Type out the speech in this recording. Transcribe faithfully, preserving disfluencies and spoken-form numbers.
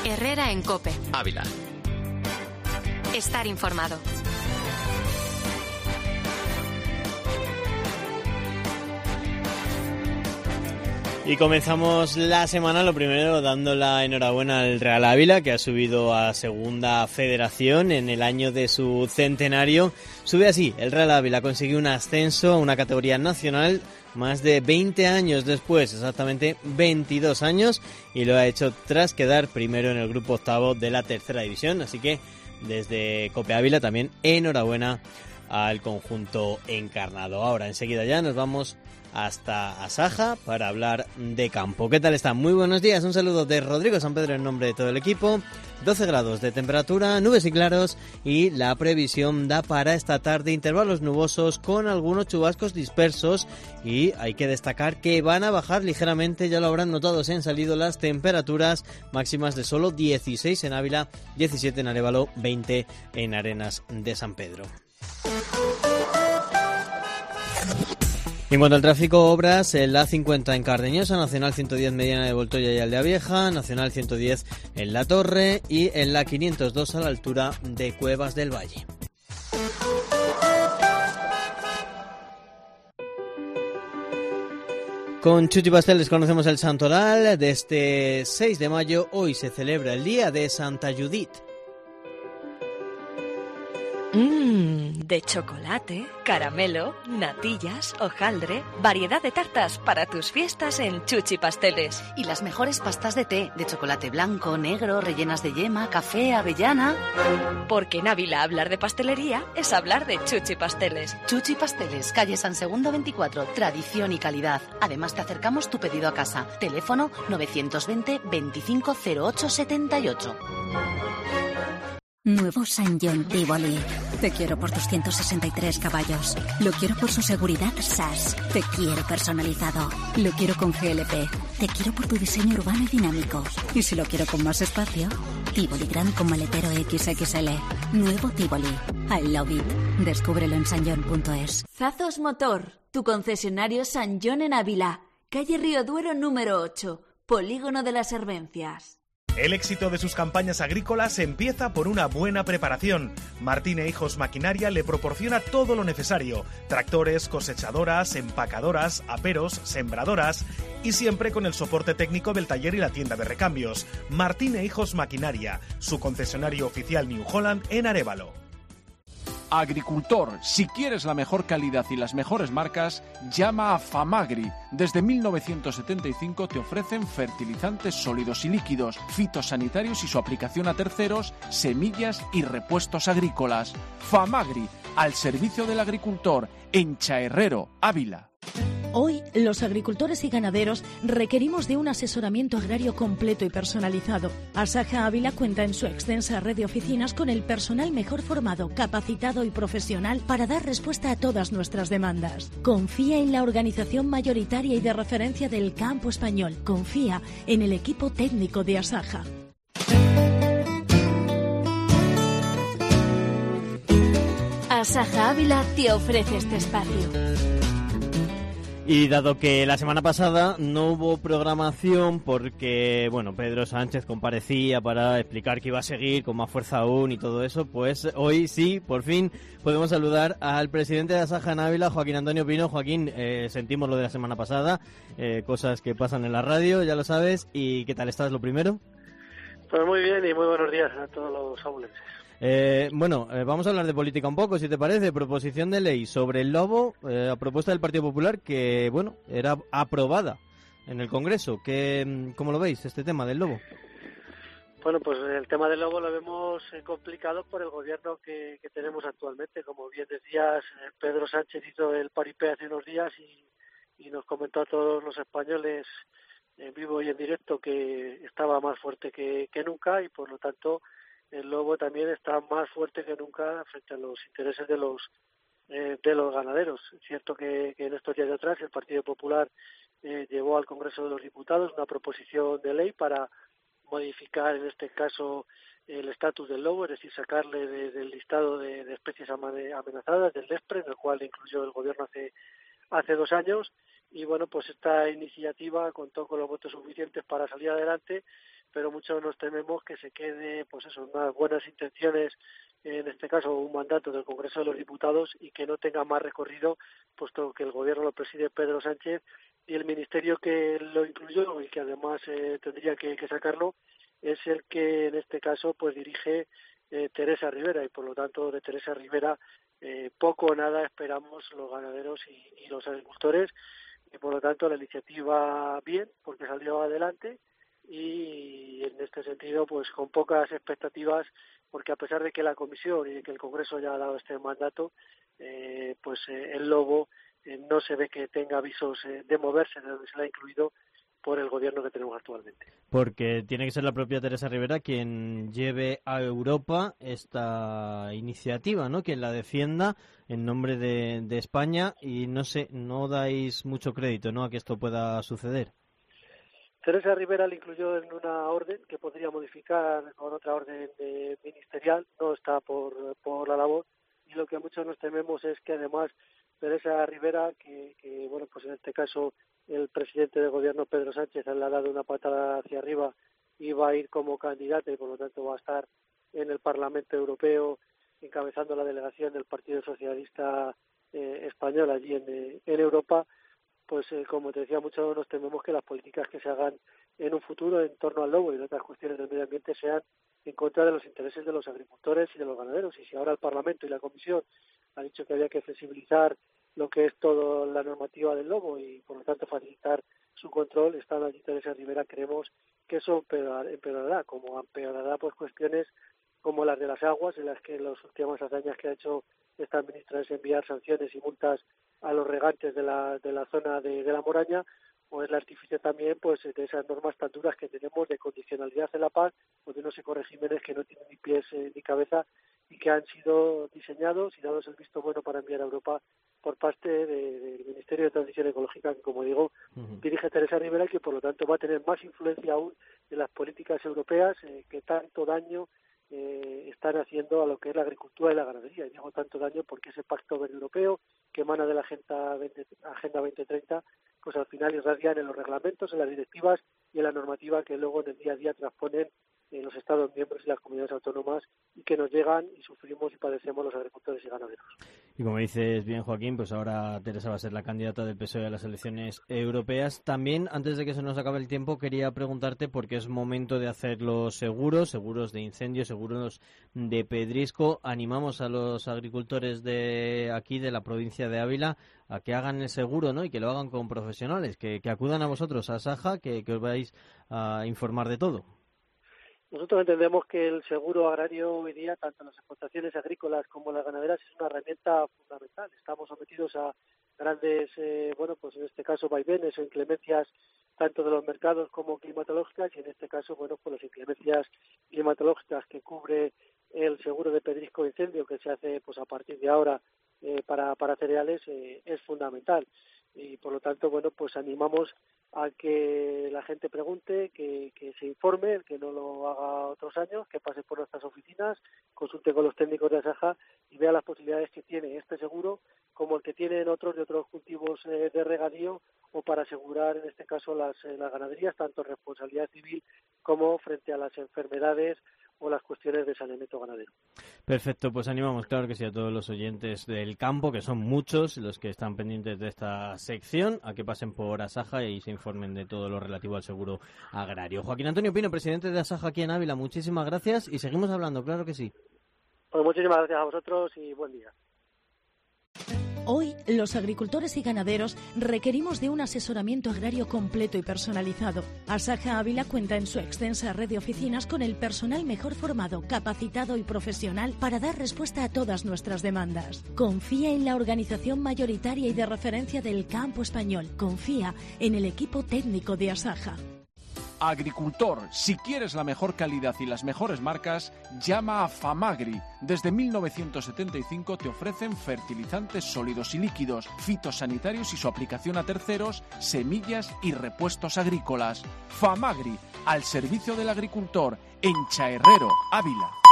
Herrera en COPE. Ávila. Estar informado. Y comenzamos la semana, lo primero, dando la enhorabuena al Real Ávila, que ha subido a Segunda Federación en el año de su centenario. Sube así, el Real Ávila consiguió un ascenso a una categoría nacional más de veinte años después, exactamente veintidós años, y lo ha hecho tras quedar primero en el grupo octavo de la tercera división. Así que desde COPE Ávila también enhorabuena al conjunto encarnado. Ahora, enseguida ya nos vamos hasta Asaja para hablar de campo. ¿Qué tal están? Muy buenos días, un saludo de Rodrigo San Pedro en nombre de todo el equipo. doce grados de temperatura, nubes y claros, y la previsión da para esta tarde intervalos nubosos con algunos chubascos dispersos, y hay que destacar que van a bajar ligeramente, ya lo habrán notado, se han salido las temperaturas máximas de solo dieciséis en Ávila, diecisiete en Arévalo, veinte en Arenas de San Pedro. En cuanto al tráfico, obras en la A cincuenta en Cardeñosa, Nacional ciento diez Mediana de Voltoya y Aldea Vieja, Nacional ciento diez en La Torre y en la quinientos dos a la altura de Cuevas del Valle. Con Chuchi Pasteles conocemos el santoral de este seis de mayo. Hoy se celebra el Día de Santa Judith. Mmm, de chocolate, caramelo, natillas, hojaldre, variedad de tartas para tus fiestas en Chuchi Pasteles. Y las mejores pastas de té, de chocolate blanco, negro, rellenas de yema, café, avellana. Porque en Ávila hablar de pastelería es hablar de Chuchi Pasteles. Chuchi Pasteles, calle San Segundo veinticuatro, tradición y calidad. Además te acercamos tu pedido a casa. Teléfono novecientos veinte veinticinco cero ocho setenta y ocho. Nuevo San John Tivoli. Te quiero por tus ciento sesenta y tres caballos. Lo quiero por su seguridad S A S. Te quiero personalizado. Lo quiero con G L P. Te quiero por tu diseño urbano y dinámico. Y si lo quiero con más espacio, Tivoli Grand con maletero equis equis ele. Nuevo Tivoli. I love it. Descúbrelo en sanjon punto es. Zazos Motor, tu concesionario San John en Ávila. Calle Río Duero número ocho. Polígono de las Hervencias. El éxito de sus campañas agrícolas empieza por una buena preparación. Martín e Hijos Maquinaria le proporciona todo lo necesario: tractores, cosechadoras, empacadoras, aperos, sembradoras, y siempre con el soporte técnico del taller y la tienda de recambios. Martín e Hijos Maquinaria, su concesionario oficial New Holland en Arévalo. Agricultor, si quieres la mejor calidad y las mejores marcas, llama a Famagri. Desde mil novecientos setenta y cinco te ofrecen fertilizantes sólidos y líquidos, fitosanitarios y su aplicación a terceros, semillas y repuestos agrícolas. Famagri, al servicio del agricultor, en Chaherrero, Ávila. Hoy, los agricultores y ganaderos requerimos de un asesoramiento agrario completo y personalizado. Asaja Ávila cuenta en su extensa red de oficinas con el personal mejor formado, capacitado y profesional para dar respuesta a todas nuestras demandas. Confía en la organización mayoritaria y de referencia del campo español. Confía en el equipo técnico de Asaja. Asaja Ávila te ofrece este espacio. Y dado que la semana pasada no hubo programación porque, bueno, Pedro Sánchez comparecía para explicar que iba a seguir con más fuerza aún y todo eso, pues hoy sí, por fin, podemos saludar al presidente de Asaja en Ávila, Joaquín Antonio Pino. Joaquín, eh, sentimos lo de la semana pasada, eh, cosas que pasan en la radio, ya lo sabes. ¿Y qué tal estás, lo primero? Pues muy bien y muy buenos días a todos los abulenses. Eh, bueno, eh, vamos a hablar de política un poco, si te parece. Proposición de ley sobre el lobo, eh, a propuesta del Partido Popular, que, bueno, era aprobada en el Congreso. ¿Qué, ¿Cómo lo veis, este tema del lobo? Bueno, pues el tema del lobo lo vemos complicado por el gobierno que, que tenemos actualmente. Como bien decías, Pedro Sánchez hizo el paripé hace unos días y, y nos comentó a todos los españoles en vivo y en directo que estaba más fuerte que, que nunca, y por lo tanto el lobo también está más fuerte que nunca frente a los intereses de los eh, de los ganaderos. Es cierto que, que en estos días de atrás el Partido Popular eh, llevó al Congreso de los Diputados una proposición de ley para modificar, en este caso, el estatus del lobo, es decir, sacarle de, del listado de, de especies amenazadas, del DESPRE, en el cual incluyó el Gobierno hace hace dos años. Y bueno, pues esta iniciativa contó con los votos suficientes para salir adelante, pero muchos nos tememos que se quede, pues eso, unas buenas intenciones, en este caso un mandato del Congreso de los Diputados, y que no tenga más recorrido, puesto que el gobierno lo preside Pedro Sánchez y el ministerio que lo incluyó y que además eh, tendría que, que sacarlo es el que en este caso pues dirige eh, Teresa Rivera, y por lo tanto de Teresa Rivera eh, poco o nada esperamos los ganaderos y, y los agricultores, y por lo tanto la iniciativa bien, porque salió adelante, y en este sentido pues con pocas expectativas, porque a pesar de que la Comisión y de que el Congreso ya ha dado este mandato, eh, pues eh, el lobo eh, no se ve que tenga avisos eh, de moverse de donde se le ha incluido por el gobierno que tenemos actualmente. Porque tiene que ser la propia Teresa Rivera quien lleve a Europa esta iniciativa, ¿no? Quien la defienda en nombre de, de España, y no sé, no dais mucho crédito, ¿no?, a que esto pueda suceder. Teresa Rivera le incluyó en una orden que podría modificar con otra orden eh, ministerial, no está por, por la labor, y lo que muchos nos tememos es que además Teresa Rivera, que, que bueno, pues en este caso el presidente del gobierno Pedro Sánchez le ha dado una patada hacia arriba y va a ir como candidata, y por lo tanto va a estar en el Parlamento Europeo encabezando la delegación del Partido Socialista eh, Español allí en, eh, en Europa. Pues eh, como te decía, muchos nos tememos que las políticas que se hagan en un futuro en torno al lobo y en otras cuestiones del medio ambiente sean en contra de los intereses de los agricultores y de los ganaderos. Y si ahora el Parlamento y la Comisión han dicho que había que flexibilizar lo que es toda la normativa del lobo y por lo tanto facilitar su control, estando allí Teresa Rivera, creemos que eso empeorará, como empeorará pues cuestiones como las de las aguas, en las que las últimas hazañas que ha hecho esta ministra es enviar sanciones y multas a los regantes de la de la zona de, de la Moraña, o es el artificio también pues de esas normas tan duras que tenemos de condicionalidad en la PAC, o de unos ecoregímenes que no tienen ni pies eh, ni cabeza, y que han sido diseñados y dados el visto bueno para enviar a Europa por parte de, del Ministerio de Transición Ecológica, que como digo, uh-huh. dirige Teresa Rivera, y que por lo tanto va a tener más influencia aún en las políticas europeas eh, que tanto daño eh, están haciendo a lo que es la agricultura y la ganadería. Y digo tanto daño porque ese Pacto Verde Europeo, que emana de la Agenda, veinte, Agenda veinte treinta, pues al final irradian en los reglamentos, en las directivas y en la normativa que luego en el día a día transponen en los Estados miembros y las comunidades autónomas, y que nos llegan y sufrimos y padecemos los agricultores y ganaderos. Y como dices bien, Joaquín, pues ahora Teresa va a ser la candidata del P S O E a las elecciones europeas. También, antes de que se nos acabe el tiempo, quería preguntarte, porque es momento de hacer los seguros, seguros de incendio, seguros de pedrisco. Animamos a los agricultores de aquí, de la provincia de Ávila, a que hagan el seguro, ¿no?, y que lo hagan con profesionales, que, que acudan a vosotros, a Saja, que, que os vais a informar de todo. Nosotros entendemos que el seguro agrario hoy día, tanto en las explotaciones agrícolas como en las ganaderas, es una herramienta fundamental. Estamos sometidos a grandes, eh, bueno, pues en este caso vaivenes o inclemencias tanto de los mercados como climatológicas, y en este caso, bueno, pues las inclemencias climatológicas que cubre el seguro de pedrisco de incendio, que se hace pues a partir de ahora eh, para, para cereales, eh, es fundamental. Y por lo tanto, bueno, pues animamos a que la gente pregunte, que, que se informe, el que no lo haga otros años, que pase por nuestras oficinas, consulte con los técnicos de Asaja y vea las posibilidades que tiene este seguro, como el que tienen otros de otros cultivos eh, de regadío, o para asegurar en este caso las, eh, las ganaderías, tanto responsabilidad civil como frente a las enfermedades o las cuestiones de saneamiento ganadero. Perfecto, pues animamos, claro que sí, a todos los oyentes del campo, que son muchos los que están pendientes de esta sección, a que pasen por Asaja y se informen de todo lo relativo al seguro agrario. Joaquín Antonio Pino, presidente de Asaja aquí en Ávila, muchísimas gracias y seguimos hablando, claro que sí. Pues muchísimas gracias a vosotros y buen día. Hoy, los agricultores y ganaderos requerimos de un asesoramiento agrario completo y personalizado. Asaja Ávila cuenta en su extensa red de oficinas con el personal mejor formado, capacitado y profesional para dar respuesta a todas nuestras demandas. Confía en la organización mayoritaria y de referencia del campo español. Confía en el equipo técnico de Asaja. Agricultor, si quieres la mejor calidad y las mejores marcas, llama a Famagri. Desde mil novecientos setenta y cinco te ofrecen fertilizantes sólidos y líquidos, fitosanitarios y su aplicación a terceros, semillas y repuestos agrícolas. Famagri, al servicio del agricultor, en Chaherrero, Ávila.